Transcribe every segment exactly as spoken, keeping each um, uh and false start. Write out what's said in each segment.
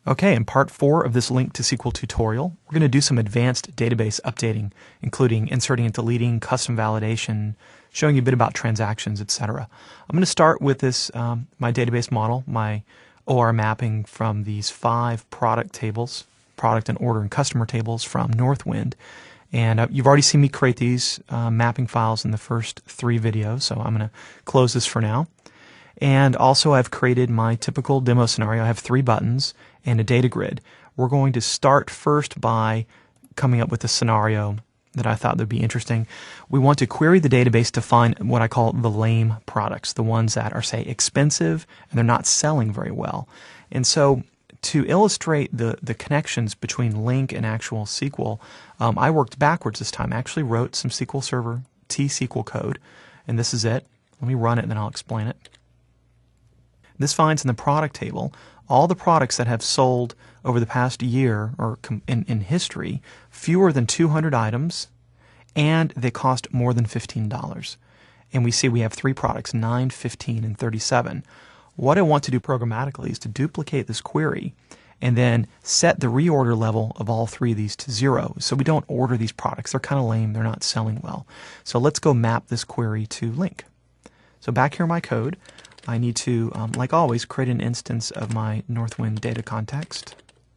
Okay, in part four of this Link to S Q L tutorial, we're going to do some advanced database updating, including inserting and deleting, custom validation, showing you a bit about transactions, et cetera. I'm going to start with this, um, my database model, my O R mapping from these five product tables, product and order and customer tables from Northwind. And uh, you've already seen me create these uh, mapping files in the first three videos, so I'm going to close this for now. And also I've created my typical demo scenario. I have three buttons and a data grid. We're going to start first by coming up with a scenario that I thought would be interesting. We want to query the database to find what I call the lame products, the ones that are, say, expensive and they're not selling very well. And so to illustrate the, the connections between Link and actual S Q L, um, I worked backwards this time. I actually wrote some S Q L Server T S Q L code, and this is it. Let me run it and then I'll explain it. This finds in the product table all the products that have sold over the past year or in, in history fewer than two hundred items, and they cost more than fifteen dollars. And we see we have three products, nine, fifteen, and thirty-seven. What I want to do programmatically is to duplicate this query and then set the reorder level of all three of these to zero, so we don't order these products. They're kind of lame. They're not selling well. So let's go map this query to Link. So back here in my code, I need to, um, like always, create an instance of my Northwind data context.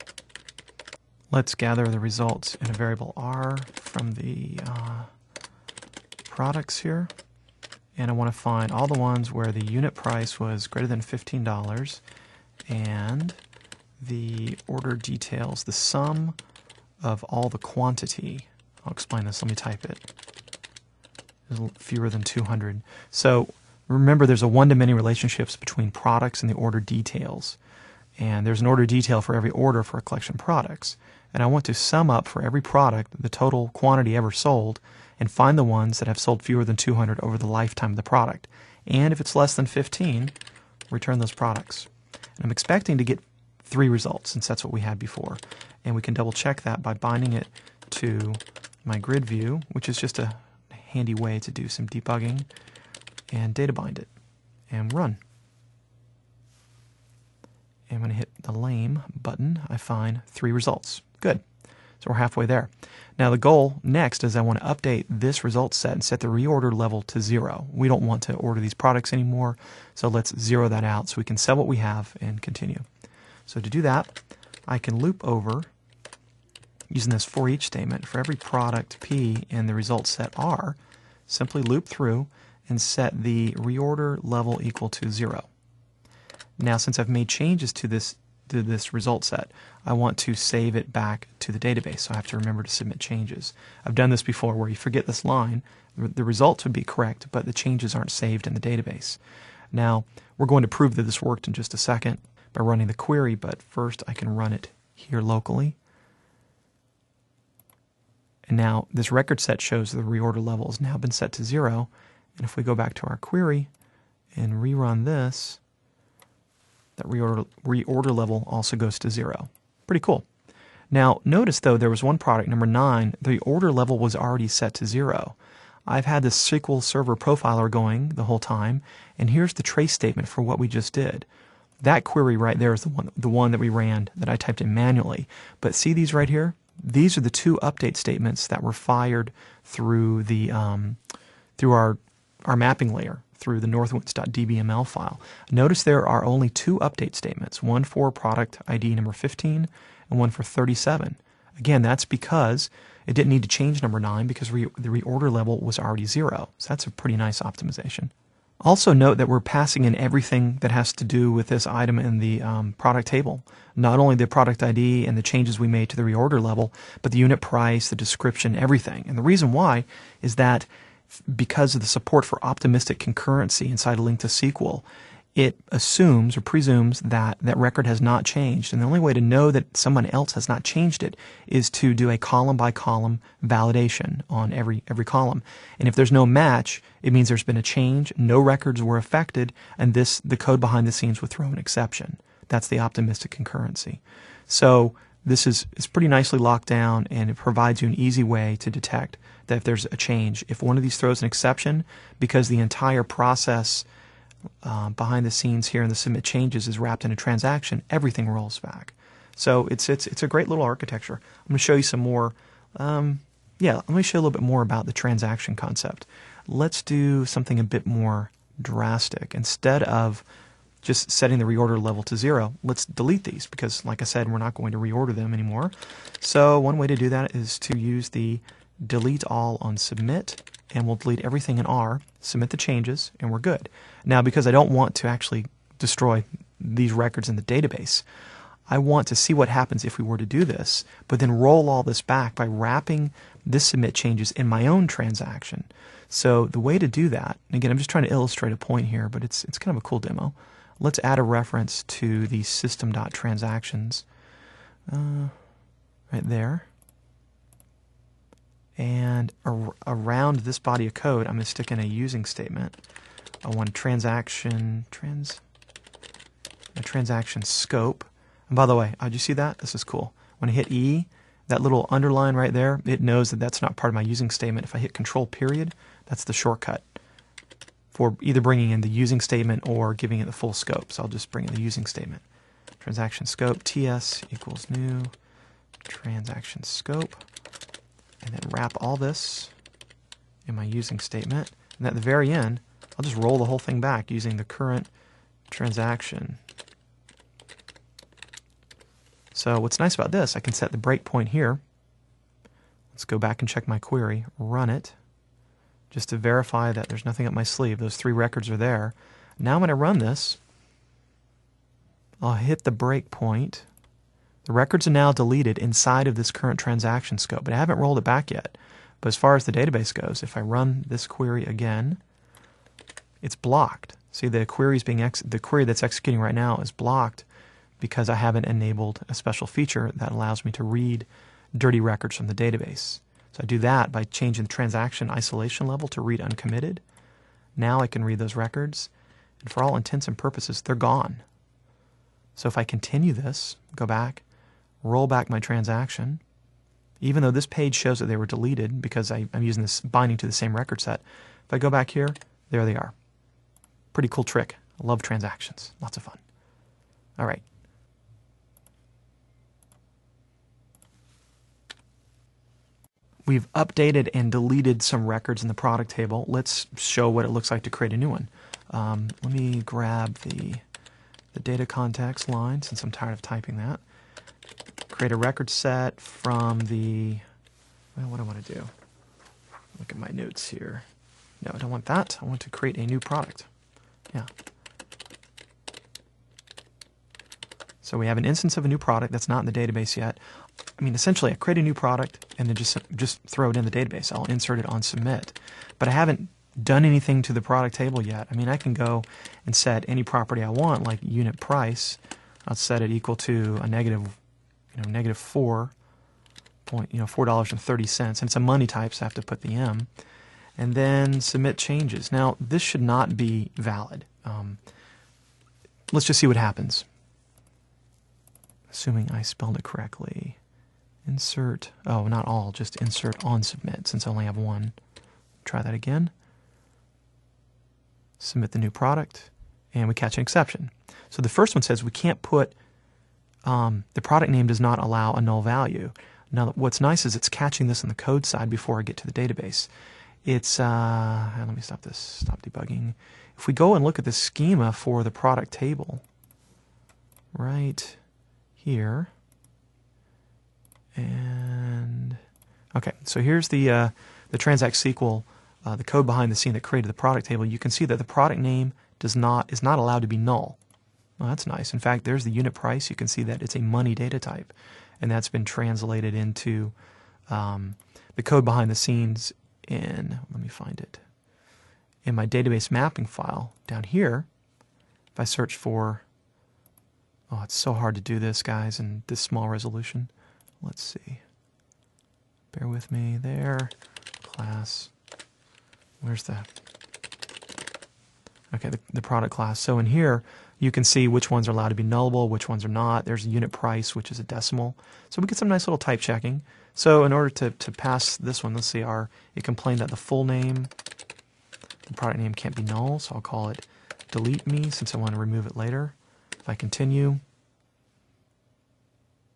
Let's gather the results in a variable R from the uh, products here. And I want to find all the ones where the unit price was greater than fifteen dollars and the order details, the sum of all the quantity. I'll explain this. Let me type it. There's fewer than two hundred. So remember, there's a one-to-many relationships between products and the order details. And there's an order detail for every order for a collection of products. And I want to sum up for every product the total quantity ever sold and find the ones that have sold fewer than two hundred over the lifetime of the product. And if it's less than fifteen, return those products. And I'm expecting to get three results, since that's what we had before. And we can double check that by binding it to my grid view, which is just a handy way to do some debugging, and data bind it and run. And when I hit the lame button, I find three results. Good. So we're halfway there. Now the goal next is I want to update this result set and set the reorder level to zero. We don't want to order these products anymore, so let's zero that out so we can sell what we have and continue. So to do that, I can loop over using this for each statement for every product P in the result set R. Simply loop through and set the reorder level equal to zero. Now, since I've made changes to this to this result set, I want to save it back to the database, so I have to remember to submit changes. I've done this before where you forget this line. The results would be correct, but the changes aren't saved in the database. Now, we're going to prove that this worked in just a second by running the query, but first I can run it here locally. And now this record set shows the reorder level has now been set to zero. And if we go back to our query and rerun this, that reorder, reorder level also goes to zero. Pretty cool. Now, notice though, there was one product, number nine, the order level was already set to zero. I've had this S Q L Server profiler going the whole time, and here's the trace statement for what we just did. That query right there is the one, the one that we ran, that I typed in manually. But see these right here? These are the two update statements that were fired through the um, through our our mapping layer, through the northwinds.dbml file. Notice there are only two update statements, one for product I D number fifteen and one for thirty-seven. Again, that's because it didn't need to change number nine because re the reorder level was already zero. So that's a pretty nice optimization. Also note that we're passing in everything that has to do with this item in the um, product table. Not only the product I D and the changes we made to the reorder level, but the unit price, the description, everything. And the reason why is that because of the support for optimistic concurrency inside a Link to S Q L, it assumes or presumes that that record has not changed. And the only way to know that someone else has not changed it is to do a column by column validation on every every column. And if there's no match, it means there's been a change, no records were affected, and this the code behind the scenes would throw an exception. That's the optimistic concurrency. So this is, is pretty nicely locked down, and it provides you an easy way to detect that if there's a change. If one of these throws an exception, because the entire process uh, behind the scenes here in the submit changes is wrapped in a transaction, everything rolls back. So it's it's it's a great little architecture. I'm going to show you some more. Um, yeah, let me show you a little bit more about the transaction concept. Let's do something a bit more drastic. Instead of just setting the reorder level to zero, let's delete these because, like I said, we're not going to reorder them anymore. So one way to do that is to use the delete all on submit, and we'll delete everything in R, submit the changes, and we're good. Now, because I don't want to actually destroy these records in the database, I want to see what happens if we were to do this, but then roll all this back by wrapping this submit changes in my own transaction. So the way to do that, and again, I'm just trying to illustrate a point here, but it's it's kind of a cool demo. Let's add a reference to the system.transactions uh, right there. And ar around this body of code, I'm going to stick in a using statement. I want a transaction, trans, a transaction scope. And by the way, did you see that? This is cool. When I hit E, that little underline right there, it knows that that's not part of my using statement. If I hit Control period, that's the shortcut for either bringing in the using statement or giving it the full scope. So I'll just bring in the using statement. Transaction scope, T S equals new transaction scope. And then wrap all this in my using statement. And at the very end, I'll just roll the whole thing back using the current transaction. So what's nice about this, I can set the breakpoint here. Let's go back and check my query, run it, just to verify that there's nothing up my sleeve. Those three records are there. Now when I run this, I'll hit the breakpoint. The records are now deleted inside of this current transaction scope, but I haven't rolled it back yet. But as far as the database goes, if I run this query again, it's blocked. See, the query is being ex the query that's executing right now is blocked because I haven't enabled a special feature that allows me to read dirty records from the database. So I do that by changing the transaction isolation level to read uncommitted. Now I can read those records, and for all intents and purposes, they're gone. So if I continue this, go back, roll back my transaction, even though this page shows that they were deleted because I, I'm using this binding to the same record set, if I go back here, there they are. Pretty cool trick. I love transactions. Lots of fun. All right. We've updated and deleted some records in the product table. Let's show what it looks like to create a new one. Um, let me grab the, the data context line since I'm tired of typing that. Create a record set from the, well, what do I want to do? Look at my notes here. No, I don't want that. I want to create a new product. Yeah. So we have an instance of a new product that's not in the database yet. I mean, essentially, I create a new product and then just just throw it in the database. I'll insert it on submit. But I haven't done anything to the product table yet. I mean, I can go and set any property I want, like unit price. I'll set it equal to a negative, you know, negative four point, you know, four dollars and thirty cents, and it's a money type, so I have to put the M. And then submit changes. Now, this should not be valid. Um, let's just see what happens. Assuming I spelled it correctly. Insert, oh, not all, just insert on submit, since I only have one. Try that again. Submit the new product, and we catch an exception. So the first one says we can't put, um, the product name does not allow a null value. Now, what's nice is it's catching this on the code side before I get to the database. It's, uh, let me stop this, stop debugging. If we go and look at the schema for the product table, right here, and okay, so here's the uh, the Transact S Q L, uh, the code behind the scene that created the product table. You can see that the product name does not is not allowed to be null. Well, that's nice. In fact, there's the unit price. You can see that it's a money data type, and that's been translated into um, the code behind the scenes in, let me find it, in my database mapping file down here. If I search for, oh, it's so hard to do this, guys, in this small resolution. Let's see. Bear with me there. Class. Where's that? Okay, the, the product class. So in here, you can see which ones are allowed to be nullable, which ones are not. There's a unit price, which is a decimal. So we get some nice little type checking. So in order to, to pass this one, let's see, our, it complained that the full name, the product name can't be null, so I'll call it delete me since I want to remove it later. If I continue,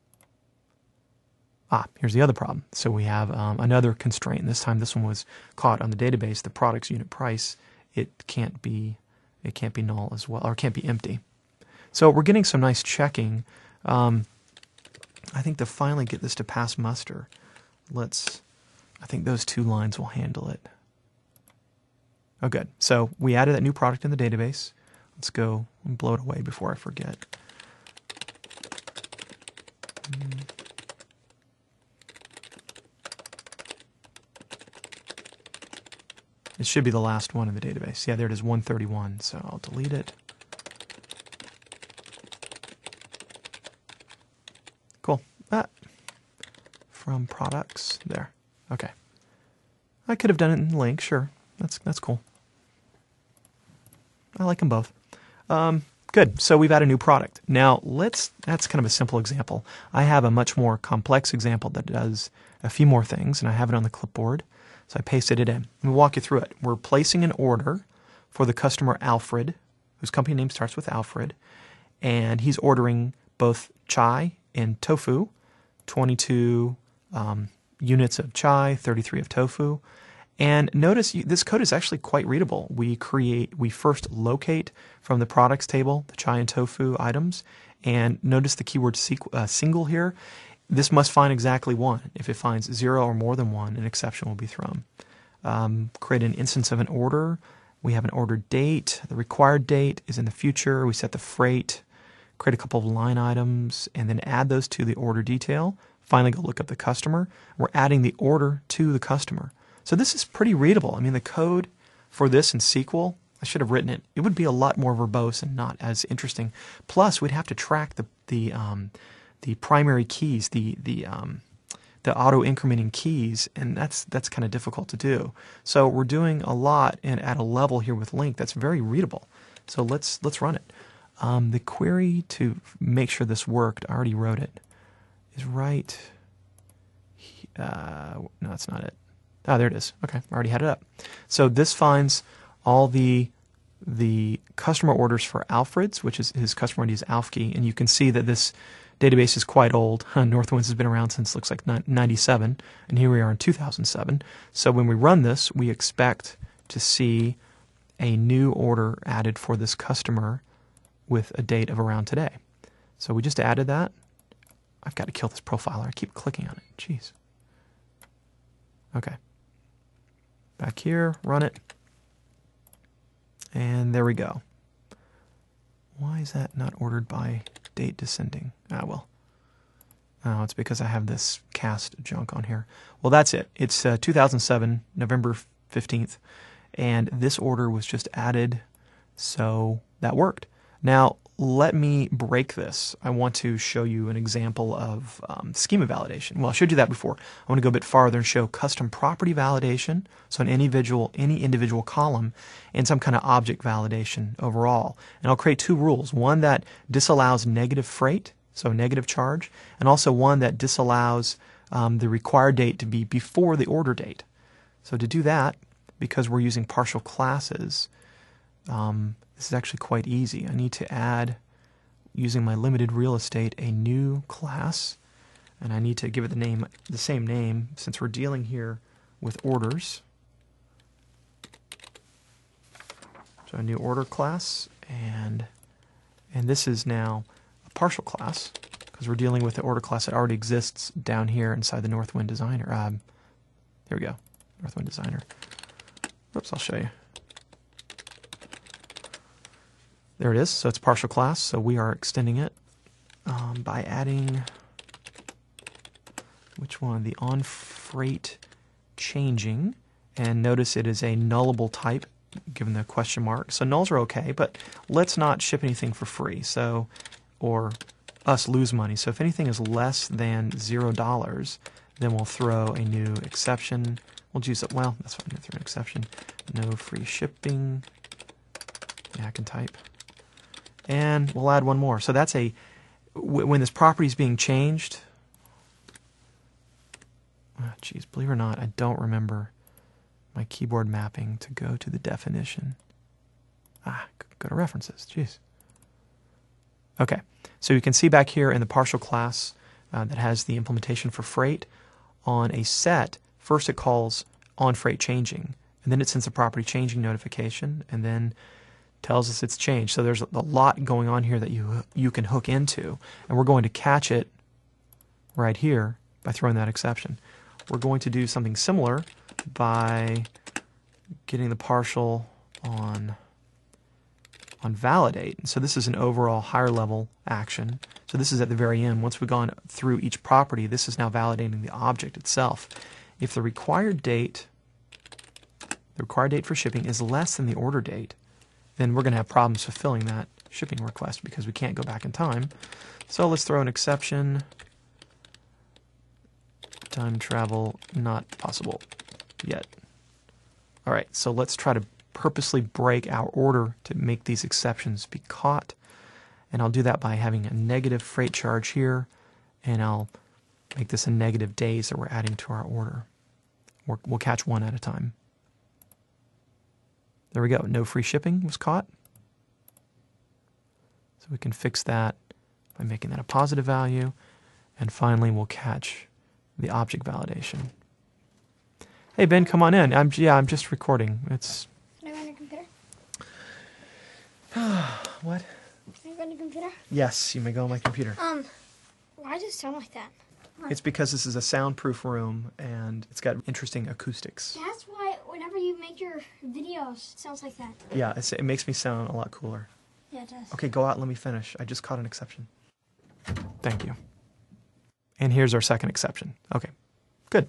Ah, here's the other problem. So we have um, another constraint. This time, this one was caught on the database. The product's unit price. It can't be, it can't be null as well, or it can't be empty. So we're getting some nice checking. Um, I think to finally get this to pass muster, let's. I think those two lines will handle it. Oh, good. So we added that new product in the database. Let's go and blow it away before I forget. Mm. It should be the last one in the database. Yeah, there it is, one thirty-one. So I'll delete it. Cool. Ah. From products. There. Okay. I could have done it in link, sure. That's that's cool. I like them both. Um, good. So we've had a new product. Now let's. That's kind of a simple example. I have a much more complex example that does a few more things, and I have it on the clipboard. So I pasted it in. Let me walk you through it. We're placing an order for the customer Alfred, whose company name starts with Alfred, and he's ordering both chai and tofu, twenty-two um, units of chai, thirty-three of tofu. And notice you, this code is actually quite readable. We create, we first locate from the products table the chai and tofu items, and notice the keyword sequ- uh, single here. This must find exactly one. If it finds zero or more than one, an exception will be thrown. Um, create an instance of an order. We have an order date. The required date is in the future. We set the freight, create a couple of line items, and then add those to the order detail. Finally, go look up the customer. We're adding the order to the customer. So this is pretty readable. I mean, the code for this in S Q L, I should have written it. It would be a lot more verbose and not as interesting. Plus, we'd have to track the the um, the primary keys, the the um, the auto incrementing keys, and that's that's kind of difficult to do. So we're doing a lot and at a level here with LINQ that's very readable. So let's let's run it. Um, the query to make sure this worked, I already wrote it, is right. Uh, no, that's not it. Ah, there it is. Okay, I already had it up. So this finds all the the customer orders for Alfred's, which is his customer I D is Alfkey, and you can see that this database is quite old. Northwinds has been around since looks like ninety-seven, and here we are in two thousand seven. So when we run this, we expect to see a new order added for this customer with a date of around today. So we just added that. I've got to kill this profiler. I keep clicking on it. Jeez. Okay. Back here, run it. And there we go. Why is that not ordered by date descending? Ah, well. Oh, it's because I have this cast junk on here. Well, that's it. It's uh, two thousand seven, November fifteenth, and this order was just added, so that worked. Now, let me break this. I want to show you an example of um, schema validation. Well, I showed you that before. I want to go a bit farther and show custom property validation, so an individual, any individual column, and some kind of object validation overall. And I'll create two rules. One that disallows negative freight, so negative charge, and also one that disallows um, the required date to be before the order date. So to do that, because we're using partial classes, um, this is actually quite easy. I need to add, using my limited real estate, a new class, and I need to give it the name, the same name, since we're dealing here with orders. So a new order class, and and this is now a partial class because we're dealing with the order class that already exists down here inside the Northwind Designer. Um, there we go, Northwind Designer. Oops, I'll show you. There it is. So it's partial class. So we are extending it um, by adding, which one? The on freight changing. And notice it is a nullable type given the question mark. So nulls are okay, but let's not ship anything for free. So, or us lose money. So if anything is less than zero dollars, then we'll throw a new exception. We'll use it. Well, that's fine. We'll throw an exception. No free shipping. Yeah, I can type. And we'll add one more. So that's a, when this property is being changed, oh, geez, believe it or not, I don't remember my keyboard mapping to go to the definition. Ah, go to references, jeez. Okay, so you can see back here in the partial class uh, that has the implementation for freight. On a set, first it calls on freight changing, and then it sends a property changing notification, and then tells us it's changed. So there's a lot going on here that you you can hook into, and we're going to catch it right here by throwing that exception. We're going to do something similar by getting the partial on on validate. So this is an overall higher level action. So this is at the very end. Once we've gone through each property, this is now validating the object itself. If the required date, the required date for shipping is less than the order date, then we're going to have problems fulfilling that shipping request because we can't go back in time. So let's throw an exception. Time travel not possible yet. All right, so let's try to purposely break our order to make these exceptions be caught. And I'll do that by having a negative freight charge here, and I'll make this a negative days that we're adding to our order. We're, we'll catch one at a time. There we go. No free shipping was caught. So we can fix that by making that a positive value. And finally, we'll catch the object validation. Hey, Ben, come on in. I'm yeah, I'm just recording. It's. Can I go on your computer? What? Can I go on your computer? Yes, you may go on my computer. Um, why does it sound like that? It's because this is a soundproof room and it's got interesting acoustics. That's why whenever you make your videos, it sounds like that. Yeah, it's, it makes me sound a lot cooler. Yeah, it does. Okay, go out and let me finish. I just caught an exception. Thank you. And here's our second exception. Okay, good.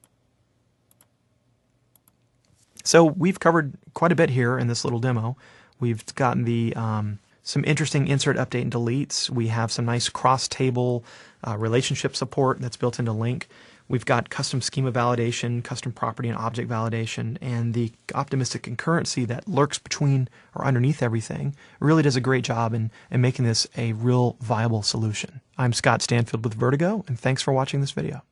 So we've covered quite a bit here in this little demo. We've gotten the um, some interesting insert, update, and deletes. We have some nice cross-table uh, relationship support that's built into Link. We've got custom schema validation, custom property and object validation, and the optimistic concurrency that lurks between or underneath everything really does a great job in, in making this a real viable solution. I'm Scott Stanfield with Vertigo, and thanks for watching this video.